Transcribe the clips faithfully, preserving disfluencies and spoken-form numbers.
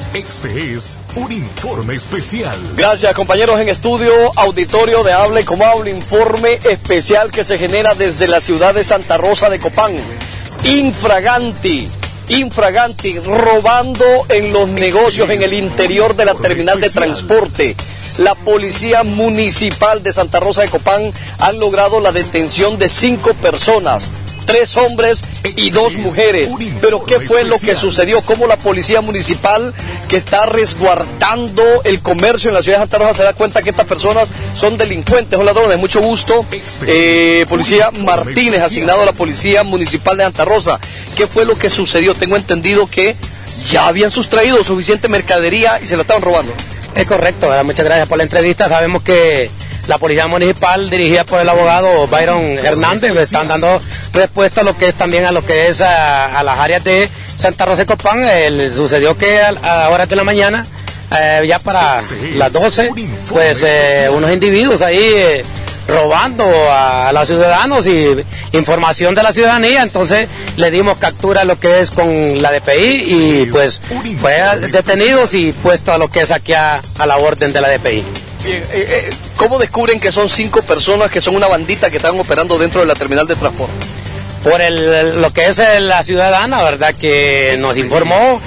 Este es un informe especial. Gracias, compañeros en estudio, auditorio de Hable Como Hable, informe especial que se genera desde la ciudad de Santa Rosa de Copán. Infraganti, infraganti, robando en los negocios en el interior de la terminal de transporte. La Policía Municipal de Santa Rosa de Copán han logrado la detención de cinco personas. Tres hombres y dos mujeres. Pero ¿qué fue lo que sucedió? ¿Cómo la Policía Municipal, que está resguardando el comercio en la ciudad de Santa Rosa, se da cuenta que estas personas son delincuentes o ladrones? Mucho gusto. Eh, Policía Martínez, asignado a la Policía Municipal de Santa Rosa. ¿Qué fue lo que sucedió? Tengo entendido que ya habían sustraído suficiente mercadería y se la estaban robando. Es correcto, ¿verdad? Muchas gracias por la entrevista. Sabemos que la Policía Municipal, dirigida por el abogado Byron Hernández, están dando respuesta a lo que es también a lo que es a, a las áreas de Santa Rosa de Copán. Eh, sucedió que a, a horas de la mañana, eh, ya para las doce, pues eh, unos individuos ahí eh, robando a, a los ciudadanos y información de la ciudadanía. Entonces le dimos captura a lo que es con la D P I y pues fue detenidos y puesto a lo que es aquí a, a la orden de la D P I. Bien, eh, eh, ¿cómo descubren que son cinco personas que son una bandita que están operando dentro de la terminal de transporte? Por el, lo que es la ciudadana, ¿verdad? Que nos informó,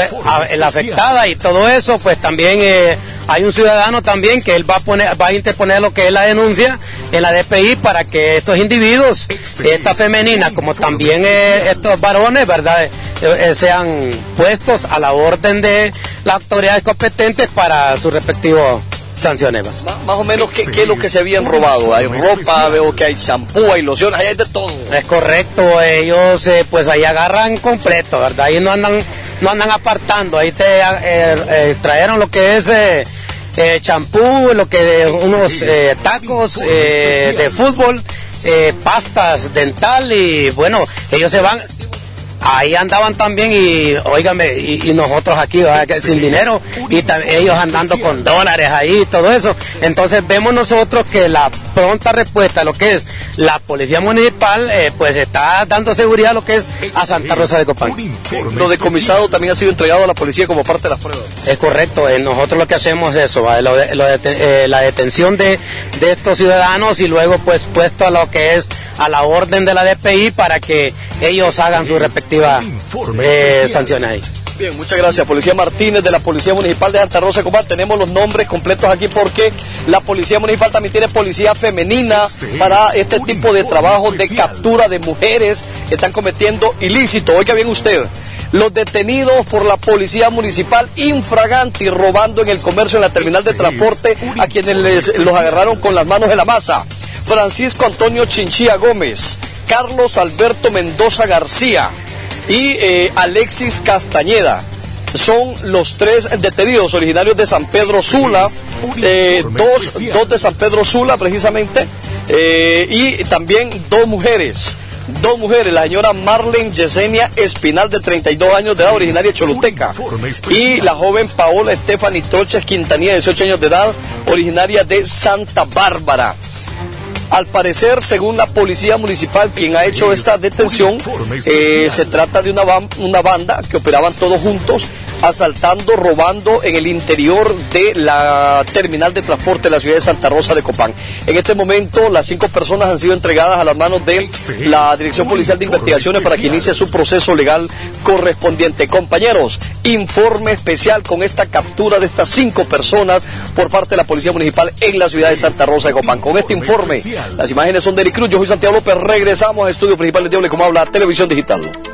la afectada y todo eso, pues también eh, hay un ciudadano también que él va a poner, va a interponer lo que es la denuncia en la D P I para que estos individuos, esta femenina, como también eh, estos varones, ¿verdad? Eh, eh, sean puestos a la orden de las autoridades competentes para su respectivo sanciones. Más, más o menos, ¿qué, ¿qué es lo que se habían robado? Hay ropa, veo que hay champú, hay lociones, hay de todo. Es correcto, ellos eh, pues ahí agarran completo, ¿verdad? Ahí no andan no andan apartando, ahí te eh, eh, trajeron lo que es eh, champú, lo que unos eh, tacos eh, de fútbol, eh, pastas dental y bueno, ellos se van. Ahí andaban también y, óigame, y, y nosotros aquí, ¿verdad? Sin dinero, y ellos andando con dólares ahí y todo eso. Entonces vemos nosotros que la pronta respuesta a lo que es la Policía Municipal, eh, pues está dando seguridad a lo que es a Santa Rosa de Copán. Lo decomisado también ha sido entregado a la policía como parte de las pruebas. Es correcto, eh, nosotros lo que hacemos es eso, ¿vale? lo de, lo de, eh, la detención de, de estos ciudadanos y luego pues puesto a lo que es a la orden de la D P I para que ellos hagan su respectiva eh, sanciones ahí. Bien, muchas gracias. Policía Martínez de la Policía Municipal de Santa Rosa de Copán. Tenemos los nombres completos aquí porque la Policía Municipal también tiene policía femenina para este tipo de trabajo de captura de mujeres que están cometiendo ilícito. Oiga bien usted, los detenidos por la Policía Municipal infraganti robando en el comercio en la terminal de transporte a quienes les, los agarraron con las manos en la masa. Francisco Antonio Chinchilla Gómez, Carlos Alberto Mendoza García y eh, Alexis Castañeda. Son los tres detenidos originarios de San Pedro Sula, eh, dos, dos de San Pedro Sula precisamente, eh, y también dos mujeres. Dos mujeres, la señora Marlene Yesenia Espinal, de treinta y dos años de edad, originaria de Choluteca, y la joven Paola Estefany Troches Quintanilla, de dieciocho años de edad, originaria de Santa Bárbara. Al parecer, según la Policía Municipal, quien ha hecho esta detención, eh, se trata de una, una banda que operaban todos juntos, asaltando, robando en el interior de la terminal de transporte de la ciudad de Santa Rosa de Copán. En este momento, las cinco personas han sido entregadas a las manos de la Dirección Policial de Investigaciones para que inicie su proceso legal correspondiente. Compañeros, informe especial con esta captura de estas cinco personas por parte de la Policía Municipal en la ciudad de Santa Rosa de Copán. Con este informe, las imágenes son de Eric Cruz, yo soy Santiago López, regresamos a Estudio Principal de Hable Como Habla, Televisión Digital.